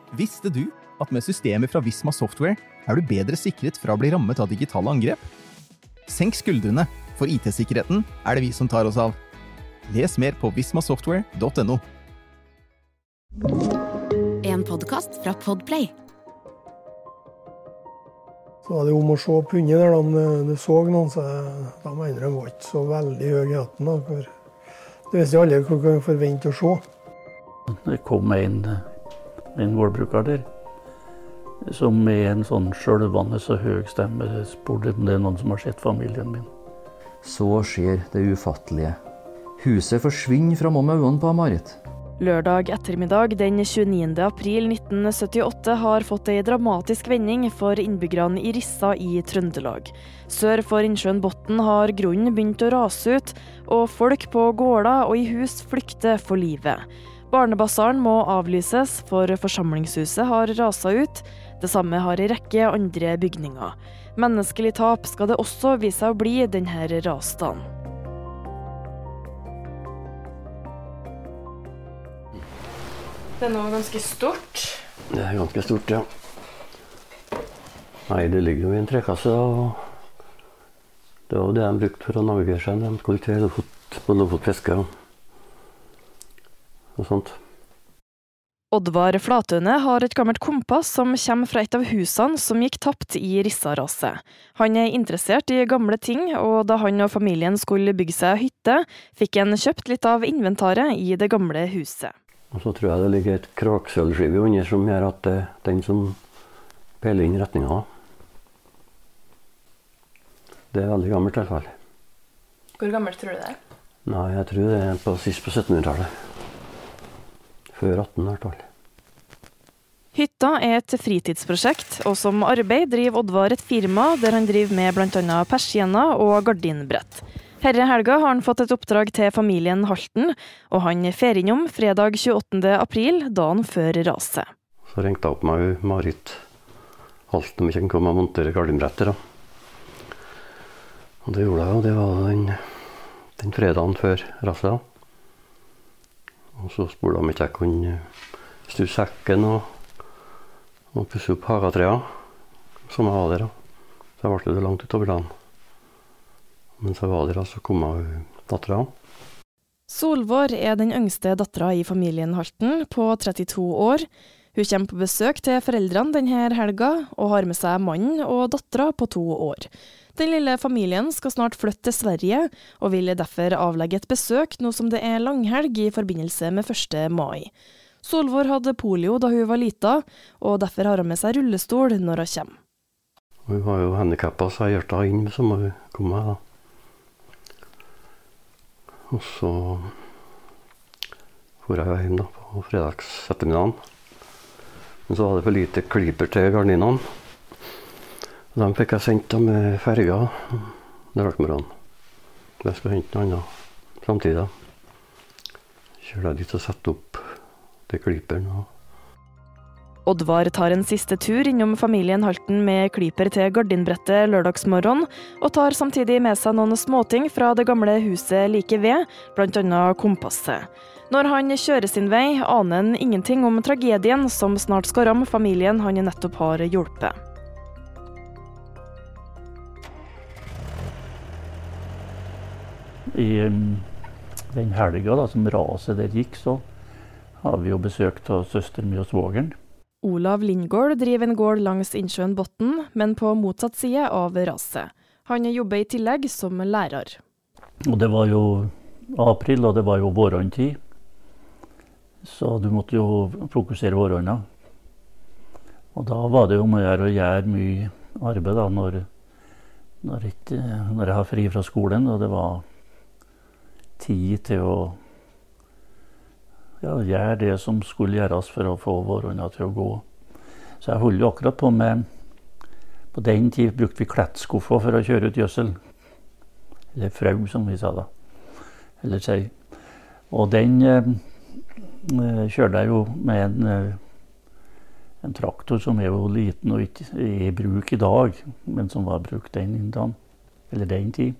Visste du at med systemet fra Visma Software er du bedre sikret fra å bli rammet av digitale angrep? Senk skuldrene, for IT-sikkerheten er det vi som tar oss av. Les mer på vismasoftware.no. En podcast fra Podplay. Så var det om å se på hunden der, de så noen, så de mener de var ikke så veldig høy i hatten. For det visste aldri hva du kan forvente å se. Det kom en gårdbruker der, som med en sånn skjølvende så høy stemme spurte om det er noen som har sett familien min. Så skjer det ufattelige. Huset forsvinner framom øynene på Marit. Lørdag ettermiddag den 29. april 1978 har fått en dramatisk vending for innbyggerne i Rissa i Trøndelag. Sør for innsjøen Botten har grunnen begynt å rase ut, og folk på gårder og i hus flykter for livet. Barnebassaren må avlyses, for forsamlingshuset har raset ut. Det samme har en rekke andre bygninger. Menneskelig tap skal det også vise seg å bli denne rasdagen. Det er noe ganske stort. Det er ganske stort, ja. Nei, det ligger jo i en trekasse, og det var jo det de brukte for å navigere seg. De skulle til Lofotfiske og sånt. Oddvar Flatøne har et gammelt kompass som kommer fra et av husene som gikk tapt i Rissa-raset. Han er interessert i gamle ting, og da han og familien skulle bygge seg hytte, fikk han kjøpt litt av inventaret i det gamle huset. Og så tror jeg det ligger et kraksølvskive under som gjør at det er den som peler inn retningen. Det er veldig gammelt i hvert fall. Hvor gammelt tror du det er? Nei, jeg tror det er sist på 1700-tallet. Før 18 hvert fall. Hytta er et fritidsprosjekt, og som arbeid driver Oddvar et firma der han driver med blant annet persiener og gardinbrett. Herre helga har han fått et oppdrag til familien Halten, og han fer innom fredag 28. april, dagen før raset. Så ringte jeg opp meg Marit Halten om ikke han kom og montere gardinbrettet. Og det gjorde jeg, og det var den fredagen før raset. Og så spurte de om ikke jeg kunne stusse sekken og pusse opp hagatrea, som jeg var der. Så jeg ble det langt utover dagen. Mens jeg var der, så kom jeg dattera. Solvår er den yngste dattera i familien Halten, på 32 år. Hun kommer på besøk til foreldrene denne helga, og har med seg mannen og dattera på 2 år. Den lille familien skal snart flytte til Sverige, og vil derfor avlegge et besøk nå som det er langhelg i forbindelse med 1. mai. Solvår hadde polio da hun var lita, og derfor har hun med seg rullestol når hun kommer. Hun var jo handikappet, så jeg hørte henne inn som hun kom med. Og så for jeg hjem på fredagsettermiddagen. Men så var det for lite kliper til gardinene. De fikk jeg sendt med ferga lørdagsmorgen. Jeg skal hente noe annet samtidig. Kjører jeg dit og setter opp det kliperen. Oddvar tar en siste tur innom familien Halten med kliper til gardinbrettet lørdagsmorgen, og tar samtidig med seg noen småting fra det gamle huset like ved, blant annet kompasset. Når han kjører sin vei, aner han ingenting om tragedien som snart skal ramme familien han nettopp har hjulpet. I den helga som raset der gikk, så har vi jo besøkt av søster min og svogeren. Olav Lindgård driver en gård langs innsjøen Botten, men på motsatt side av raset. Han jobber i tillegg som lærer. Og det var jo april, og det var jo vårrøntid. Så du måtte jo fokusere vårrønna. Og da var det jo å gjøre mye arbeid da, når jeg har fri fra skolen, og det var tid til å gjøre det som skulle gjøres for å få vårrønna til å gå. Så jeg holdt jo akkurat på med, på den tid brukte vi klettskuffer for å kjøre ut gjødsel. Eller frau, som vi sa da. Eller sier. Og den kjørte jeg jo med en traktor som er jo liten og ikke er i bruk i dag, men som var brukt den tid.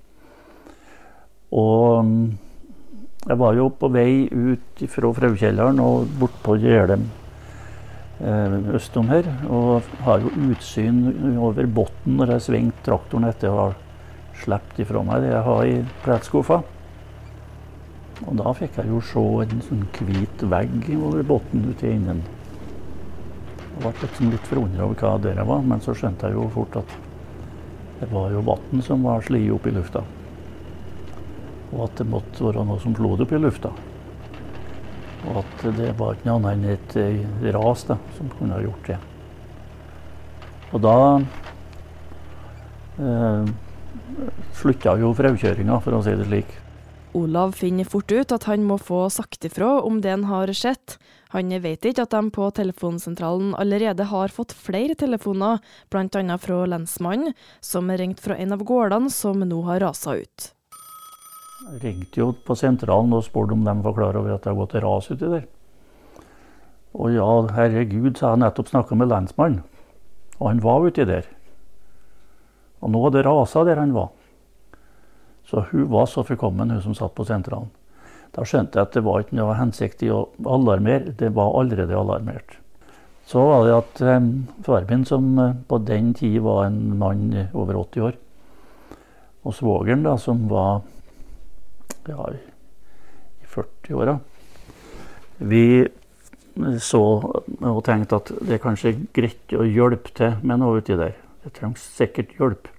Og jeg var jo på vei ut fra fraukjelleren og bort på Gjerdem østom her, og har jo utsyn over botten når jeg svingte traktoren etter å ha slept ifra meg det jeg har i plettskuffa. Og da fikk jeg jo se en sånn hvit vegg over botten ute i innen. Jeg ble liksom litt forundret over hva det var, men så skjønte jeg jo fort at det var jo vann som var sliet opp i lufta. Og at det måtte være noe som slo det opp i lufta. Og at det var ikke noe annet enn et ras da, som kunne ha gjort det. Og da slutta jo fraukjøringa, for å si det slik. Olav finner fort ut at han må få sagt ifra om det han har sett. Han vet ikke at de på telefonsentralen allerede har fått flere telefoner, blant annet fra lensmannen, som ringt fra en av gårdene som nå har raset ut. Jeg ringte jo på sentralen og spurte om de var klar over at det har gått et ras uti der. Og ja, herregud, så har jeg nettopp snakket med lensmannen, og han var uti der. Og nå hadde det raset der han var. Så hun var så forkommen, hun som satt på sentralen. Da skjønte jeg at det var ikke noe hensikt i å alarmere, det var allerede alarmert. Så var det at far min, som på den tid var en mann over 80 år, og svogeren da, som var ja, i 40-åra, vi så og tenkte at det er kanskje greit å hjelpe til med noe uti der. Det trengs sikkert hjelp.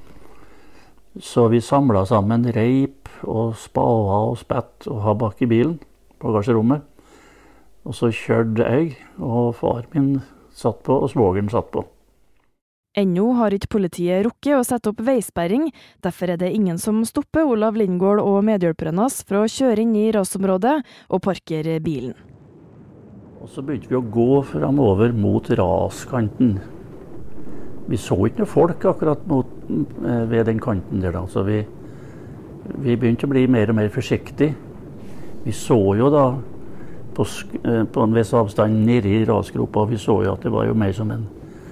Så vi samlet sammen reip og spader og spett og ha bak i bilen, på gasjerommet. Og så kjørte jeg, og far min satt på, og svogeren satt på. Ennå har ikke politiet rukket å sette opp veisperring, derfor er det ingen som stopper Olav Lindgård og medhjelperne hans for å kjøre inn i rasområdet og parkere bilen. Og så begynte vi å gå fremover mot raskanten. Vi så ikke noe folk akkurat ved den kanten der da, så vi begynte å bli mer og mer forsiktige. Vi så jo da på en viss avstand nede i rasgropa, og vi så jo at det var jo mer som en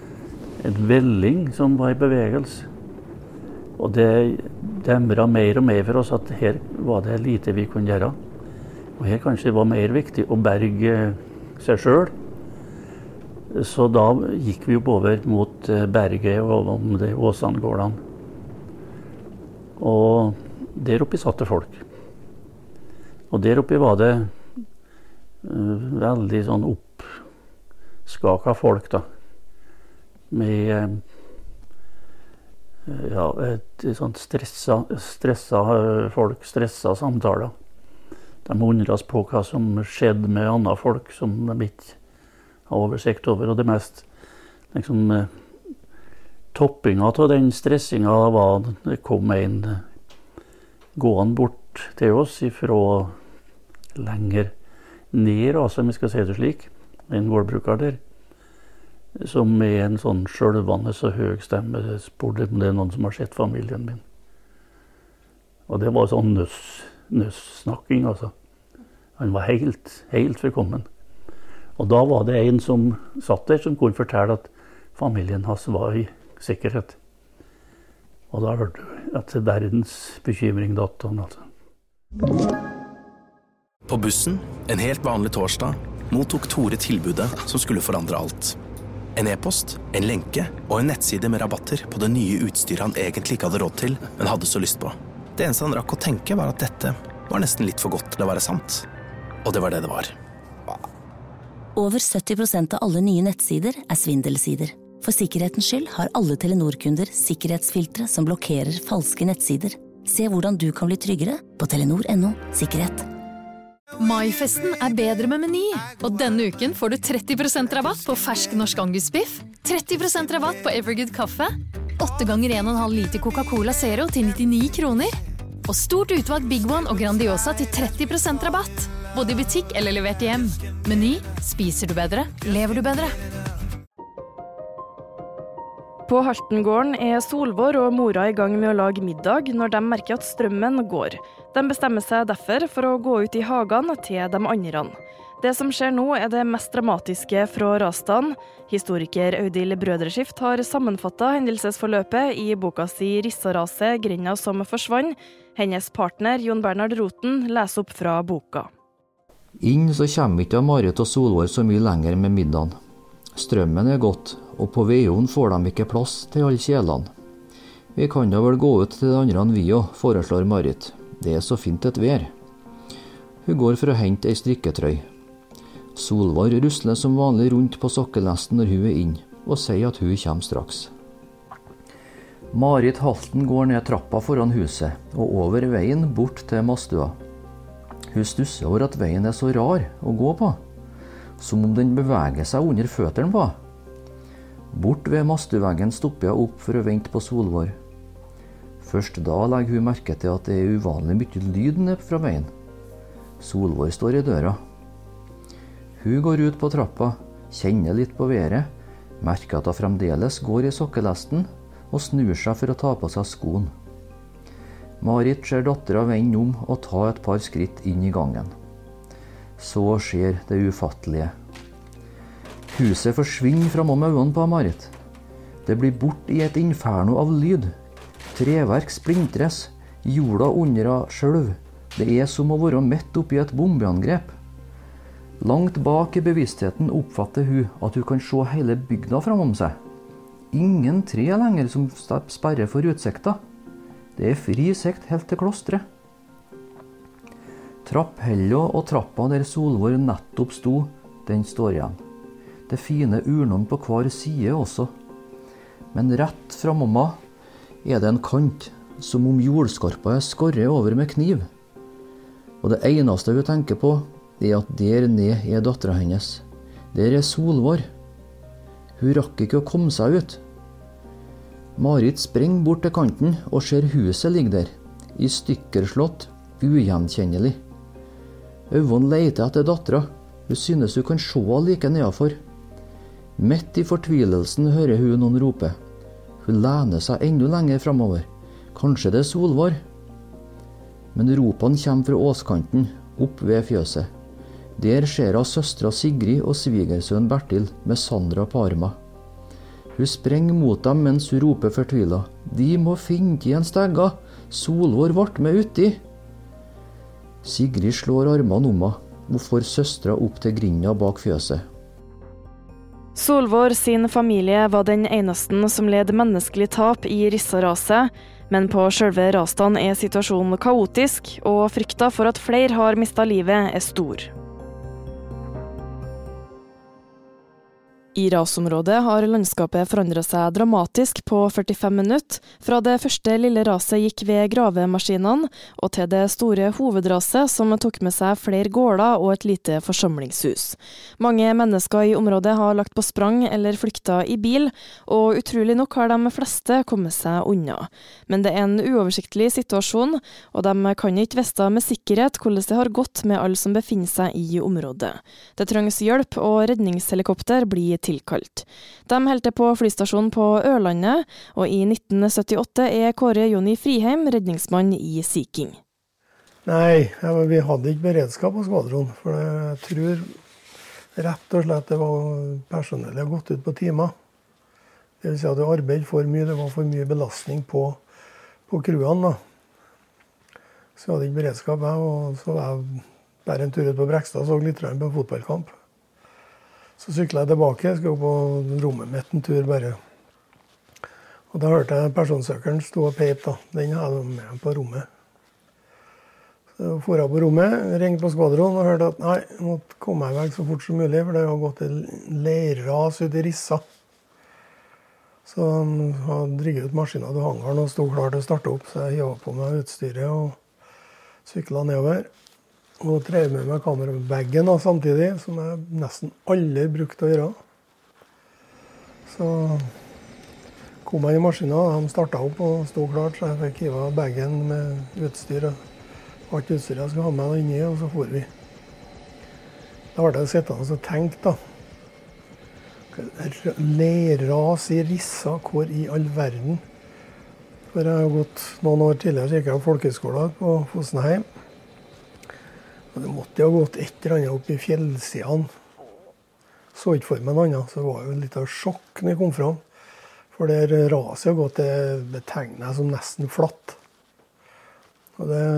velling som var i bevegelse. Og det demret mer og mer for oss at her var det lite vi kunne gjøre. Og her kanskje det var mer viktig å berge seg selv. Så da gikk vi jo over mot berget og om de Åsandgårdene. Og der oppe satt det folk. Og der oppe var det veldig sånn oppskaka folk da. Med ja, et sånt stressa folk, stressa samtaler. De undres på hva som skjedde med andre folk som de ikke har oversikt over. Og det mest liksom, toppinga av den stressinga var det kom en gående bort til oss fra lenger ned, altså, om vi skal si det slik, en gårdbruker der, som med en sånn skjølvende så høy stemme spurte om det er noen som har sett familien min. Og det var sånn nøss-snakking, altså. Han var helt forkommen. Og da var det en som satt der som kunne fortelle at familien hans var i sikkerhet. Og da hørte du at verdens bekymring datt han, altså. På bussen, en helt vanlig torsdag, mottok Tore tilbudet som skulle forandre alt. En e-post, en lenke og en nettside med rabatter på det nye utstyret han egentlig ikke hadde råd til, men hadde så lyst på. Det eneste han rakk å tenke var at dette var nesten litt for godt til å være sant. Og det var det det var. Over 70% av alle nye nettsider er svindelsider. For sikkerhetens skyld har alle Telenor-kunder sikkerhetsfiltre som blokkerer falske nettsider. Se hvordan du kan bli tryggere på telenor.no/sikkerhet. Maifesten er bedre med Meny, og denne uken får du 30% rabatt på fersk norsk angusbiff, 30% rabatt på Evergood kaffe, 8 ganger 1,5 liter Coca-Cola Zero til 99 kroner, og stort utvalg Big One og Grandiosa til 30% rabatt, både i butikk eller levert hjem. Meny, spiser du bedre, lever du bedre. På Haltengården er Solvår og mora i gang med å lage middag når de merker at strømmen går. De bestemmer seg derfor for å gå ut i hagene til de andre. Det som skjer nå er det mest dramatiske fra rasdagen. Historiker Audhild Brødreskift har sammenfattet hendelsesforløpet i boka si Rissaraset, grenda som forsvann. Hennes partner Jon Bernhard Roten leser opp fra boka. Inn så kommer ikke Marit og Solvår så mye lenger med middagen. Strømmen gått, og på veion får de ikke plass til alle kjelene. Vi kan da vel gå ut til det andre enn vi også, foreslår Marit. Det så fint et vær. Hun går for å hente ei strikketrøy. Solvår rusler som vanlig rundt på sokkelesten når hun inn, og sier at hun kommer straks. Marit Halten går ned trappa foran huset, og over veien bort til Mastua. Hun stusser over at veien så rar å gå på, som om den beveger seg under føttene på. Bort ved Mastuveggen stopper jeg opp for å vente på Solvår. Først da legger hun merke til at det uvanlig mye lyd ned fra veien. Solvår står i døra. Hun går ut på trappa, kjenner litt på været, merker at hun fremdeles går i sokkelesten, og snur seg for å ta på seg skoen. Marit ser dattera vende om og ta et par skritt inn i gangen. Så skjer det ufattelige. Huset forsvinner framom øynene på Marit. Det blir bort i et inferno av lyd. Treverk splintres, jorda under av skjølv. Det som å være midt oppi et bombeangrep. Langt bak i bevisstheten oppfatter hun at hun kan se hele bygda framom seg. Ingen tre lenger som sperrer for utsikta. Det fri sikt helt til klostret. Trapphella og trappa der Solvår nettopp sto, den står igjen. Det fine urnene på hver side også. Men rett framom det en kant, som om jordskorpa skorret over med kniv. Og det eneste hun tenker på, at der ned dattera hennes. Der Solvår. Hun rakk ikke å komme seg ut. Marit springer bort til kanten og ser huset ligge der, i stykkerslått, ugjenkjennelig. Øynene leter etter dattera. Hun synes hun kan se like nedenfor. Midt i fortvilelsen hører hun noen rope. Hun lener seg enda lenger fremover. Kanskje det Solvår? Men ropene kommer fra åskanten, opp ved fjøset. Der ser hun søstra Sigrid og svigersønn Bertil med Sandra på armen. Hun sprenger mot dem mens hun roper fortvilet. De må finne igjen stegga. Solvår ble med uti. Sigrid slår armene om henne, og får søstra opp til grinda bak fjøset. Solvår sin familie var den eneste som led menneskelig tap i Rissa-raset, men på selve rasdagen situasjonen kaotisk, og frykta for at flere har mistet livet stor. I rasområdet har landskapet forandret seg dramatisk på 45 minutter, fra det første lille raset gikk ved gravemaskinene, og til det store hovedraset som tok med seg flere gårder og et lite forsamlingshus. Mange mennesker i området har lagt på sprang eller flykta i bil, og utrolig nok har de fleste kommet seg unna. Men det en uoversiktlig situasjon, og de kan ikke vite med sikkerhet hvordan det har gått med alle som befinner seg i området. Det trengs hjelp, og redningshelikopter blir tilkalt. De heldte på flystasjonen på Ørlandet, og i 1978 Kåre Jonny Friheim redningsmann i Sea King. Nei, vi hadde ikke beredskap på skvadron, for jeg tror rett og slett det var personellet gått ut på timer. Det vil si at det arbeidet for mye, det var for mye belastning på crewene. Så jeg hadde ikke beredskap, og så var jeg bare en tur ut på Brekstad og så litt på fotballkamp. Så syklet jeg tilbake, jeg skulle på rommet mitt en tur bare. Og da hørte jeg personsøkeren stå og peip da. Den hadde jeg med på rommet. Så for jeg på rommet, ringte på skvadron og hørte at nei, jeg måtte komme meg vekk så fort som mulig, for det har gått en leirras ut i Rissa. Så han hadde drigget ut maskinen til hangaren og stod klar til å starte opp, så jeg hivet på meg utstyret og syklet nedover. Og drev med meg kamerabagen samtidig, som jeg nesten aldri brukte å gjøre. Så kom jeg i maskinen, de startet opp og stod klart, så jeg fikk hivet bagen med utstyr. Alt utstyret jeg skulle ha med inni, og så for vi. Da var det sittende og tenkt da. Leirras i Rissa, hvor i all verden? For jeg har gått noen år tidligere, så gikk jeg på folkehøyskolen på Fosenheim. Og det måtte jo ha gått et eller annet opp i fjellsidene. Så ikke for meg noe annet, så det var jo litt av sjokk når jeg kom fram. For det raset har gått til betegnet som nesten flatt. Og det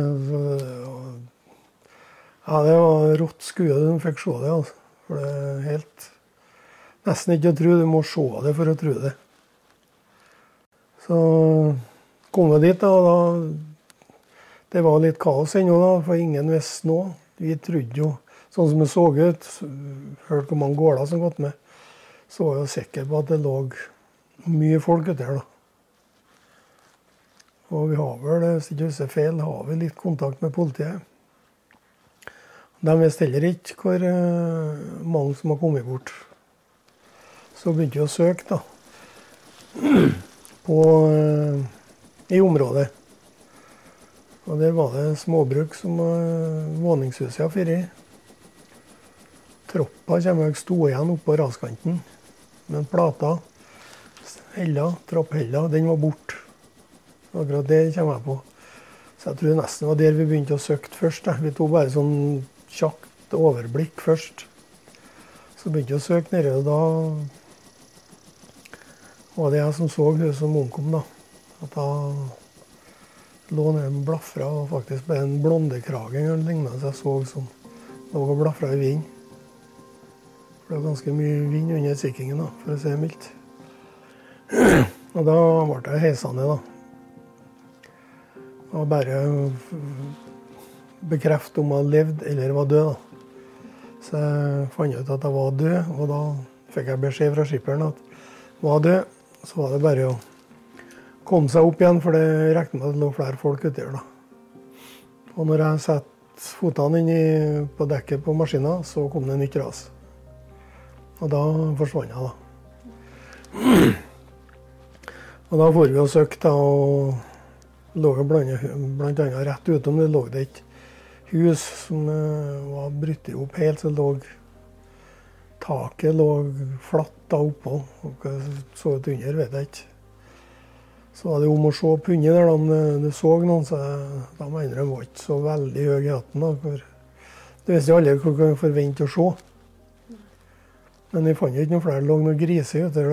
var rått skue, du fikk se det, altså. For det er helt nesten ikke å tro, du må se det for å tro det. Så kom vi dit da, og da det var litt kaos ennå da, for ingen visste noe. Vi trodde jo, sånn som det så ut, hørte hvor mange gårder som gått med, så var jeg sikker på at det lå mye folk ute her da. Og vi har vel, hvis ikke husker feil, har vi litt kontakt med politiet. De visste heller ikke hvor mange som har kommet bort. Så begynte vi å søke da, i området. Og der var det småbruk som våningshuset har fyrt i. Troppa kommer jeg sto igjen oppe på raskanten. Men plata, tropphella, den var bort. Akkurat det kommer jeg på. Så jeg tror nesten var der vi begynte å søke først. Vi tog bare sånn kjakt overblikk først. Så begynte jeg å søke nede, og da var det jeg som så hun som omkom da. At da lå nede med blaffra, og faktisk bare en blondekrage eller lignende, så jeg så som lå og blaffra i vind. For det var ganske mye vind under sikkingen da, for å si mildt. Og da ble jeg heisende da. Og bare bekrefte om jeg levde eller var død da. Så jeg fant ut at jeg var død, og da fikk jeg beskjed fra skipperen at jeg var død. Så var det bare å komme seg opp igjen, for det regnet med at det lå flere folk ute her da. Og når jeg satte fotene inn på dekket på maskinen, så kom det nytt ras. Og da forsvant jeg da. Og da får vi og søkte, og lå blant annet rett utom det lå det et hus som var bryttet opp helt, så taket lå flatt da oppå, og så ut under, vet jeg ikke. Så var det om å se på under der, om du så noen, så da mener jeg var ikke så veldig høy i hatten da, for det visste jo aldri hva du kan forvente å se. Men vi fant ikke noen flere, det lå noen griser ute,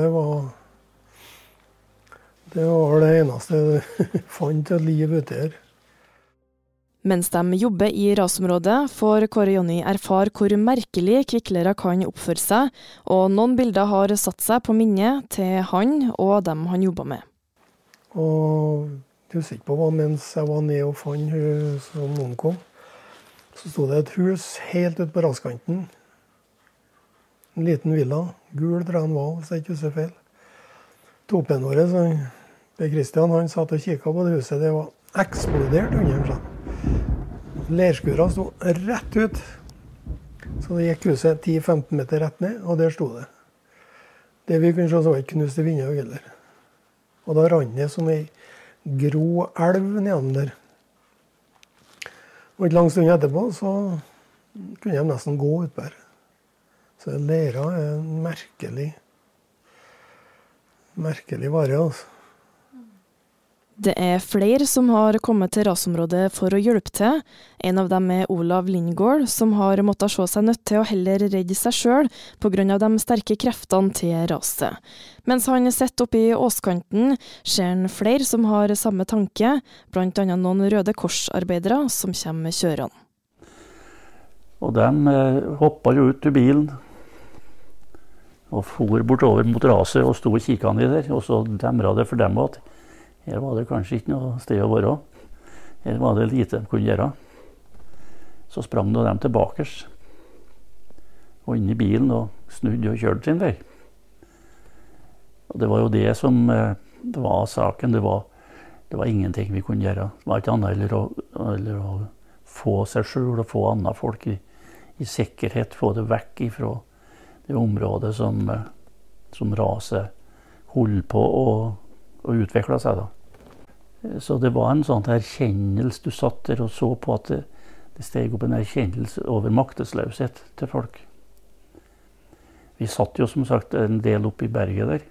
det var det eneste jeg fant et liv ute her. Mens de jobber i rasområdet, får Kåre Jonny erfare hvor merkelig kviklere kan oppføre seg, og noen bilder har satt seg på minnet til han og dem han jobber med. Og jeg husker ikke på hva, mens jeg var nede og fant hun som omkom, så stod det et hus helt ut på raskanten. En liten villa, gul tror jeg han var, hvis jeg ikke husker feil. Topenåret, så Per Kristian, han satt og kikket på det huset, det var eksplodert under seg. Lerskura stod rett ut, så det gikk huset 10-15 meter rett ned, og der stod det. Det vi kunne se så var ikke knust i vinduet heller. Og da rann det som en grå elv nede der. Og ikke lang stund etterpå så kunne de nesten gå ut der. Så lera er en merkelig vare, altså. Det er flere som har kommet til rasområdet for å hjelpe til. En av dem er Olav Lindgård, som har måttet se seg nødt til å heller redde seg selv på grunn av de sterke kreftene til raset. Mens han sitter oppe i åskanten, ser han flere som har samme tanke, blant annet noen Røde Kors-arbeidere som kommer kjørende. Og de hoppet jo ut til bilen og for bortover mot raset og stod og kikket ned der, og så demret det for dem at her var det kanskje ikke noe sted å være. Her var det lite de kunne gjøre. Så sprang de tilbake og inn i bilen og snudde og kjørte sin vei. Og det var jo det som det var saken. Det var ingenting vi kunne gjøre. Det var ikke annet eller å få seg selv og få andre folk i sikkerhet, få det vekk fra det området som raset holdt på å utvikle seg da. Så det var en sånn erkjennelse, du satt der og så på at det steg opp en erkjennelse over maktesløshet til folk. Vi satt jo som sagt en del oppe i berget der.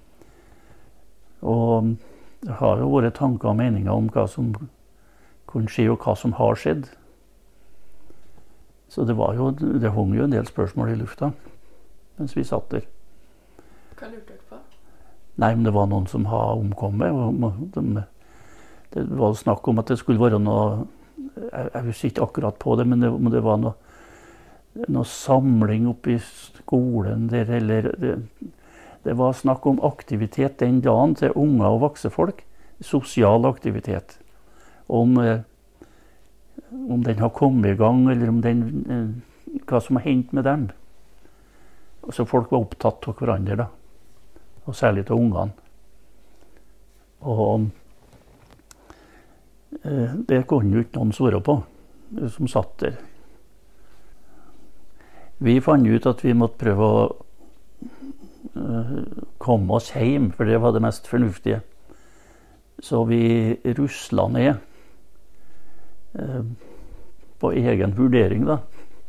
Og det har jo vært tanker og meninger om hva som kunne skje og hva som har skjedd. Så det hang jo en del spørsmål i lufta mens vi satt der. Hva lurte dere på? Nei, men det var noen som har omkommet. Det var snakk om at det skulle være noe, jeg husker ikke akkurat på det, men det var noe, noe samling oppe I skolen der, eller det var snakk om aktivitet den dagen til unge og voksne folk, sosial aktivitet. Om den har kommet I gang, eller om hva som har hendt med dem. Så folk var opptatt av hverandre da, og særlig til ungene. Og det kunne jo ikke noen svare på, som satt der. Vi fant ut at vi måtte prøve å komme oss hjem, for det var det mest fornuftige. Så vi ruslet ned på egen vurdering da.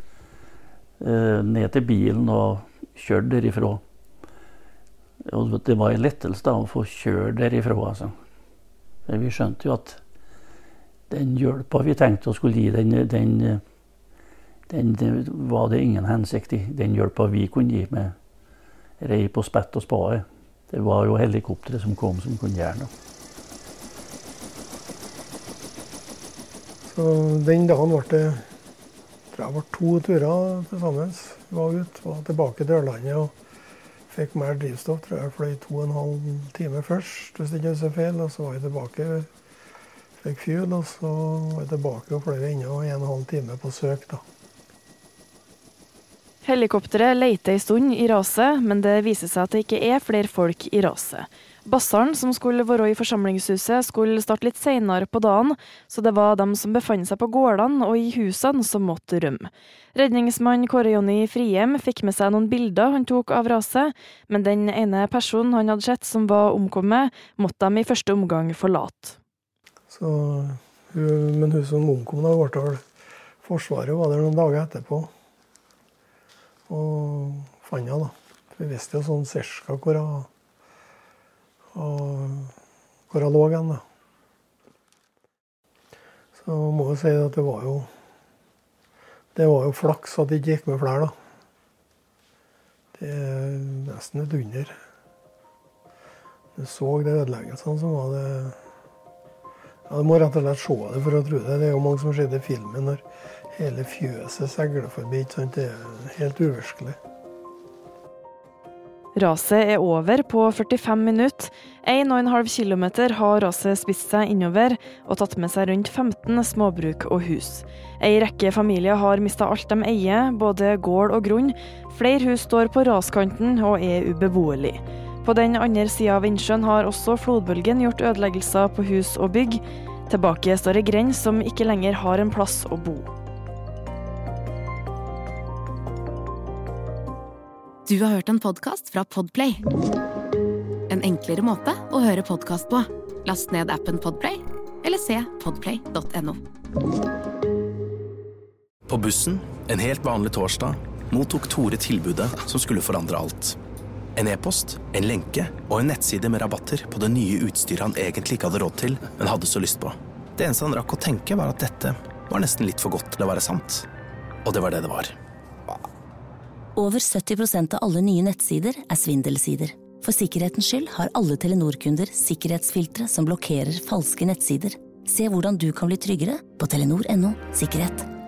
Ned til bilen og kjørte derifra. Og det var en lettelse da, å få kjøre derifra. Altså. Vi skjønte jo at den hjelpa vi tenkte å skulle gi, den var det ingen hensikt I. Den hjelpa vi kunne gi med rei på spett og spade. Det var jo helikoptere som kom som kunne gjøre noe. Så den dagen var det 2 turer til sammen. Vi var ute, var tilbake til Ørlandet og fikk mer drivstoff. Tror jeg fløy 2,5 timer først, hvis det ikke er så feil. Og så var jeg tilbake, fikk fuel, og så var jeg tilbake og fløy inn og 1,5 time på søk da. Helikopteret leter en stund I raset, men det viser seg at det ikke er flere folk I raset. Bassaren som skulle være I forsamlingshuset skulle starte litt senere på dagen, så det var dem som befant seg på gårdene og I husene som måtte rømme. Redningsmann Kåre Jonny Friem fikk med seg noen bilder han tok av raset, men den ene personen han hadde sett som var omkommet, måtte de I første omgang forlate. Men hun som omkom da, ble vel Forsvaret var der noen dager etterpå. Og fant jeg da. Vi visste jo sånn cirka hvor jeg lå igjen da. Så må jeg si at det var jo flaks at det ikke gikk med flere da. Det nesten et under. Du så det ødeleggelsene som var det. Ja, du må rett og slett se det for å tro det. Det er jo mange som skjedde I filmen når hele fjøset segler forbi, ikke sant? Det helt uvirkelig. Raset over på 45 minutter. 1,5 kilometer har raset spist seg innover og tatt med seg rundt 15 småbruk og hus. En rekke familier har mistet alt de eier, både gård og grunn. Flere hus står på raskanten og ubeboelig. På den andre siden av innsjøen har også flodbølgen gjort ødeleggelser på hus og bygg. Tilbake står en grend som ikke lenger har en plass å bo. Du har hørt en podcast fra Podplay. En enklere måte å høre podcast på. Last ned appen Podplay, eller se podplay.no. På bussen, en helt vanlig torsdag, mottok Tore tilbudet som skulle forandre alt. En e-post, en lenke og en nettside med rabatter på det nye utstyret han egentlig ikke hadde råd til, men hadde så lyst på. Det eneste han rakk å tenke var at dette var nesten litt for godt til å være sant. Og det var det det var. Over 70% av alle nye nettsider svindelsider. For sikkerhetens skyld har alle Telenor-kunder sikkerhetsfiltre som blokkerer falske nettsider. Se hvordan du kan bli tryggere på telenor.no sikkerhet.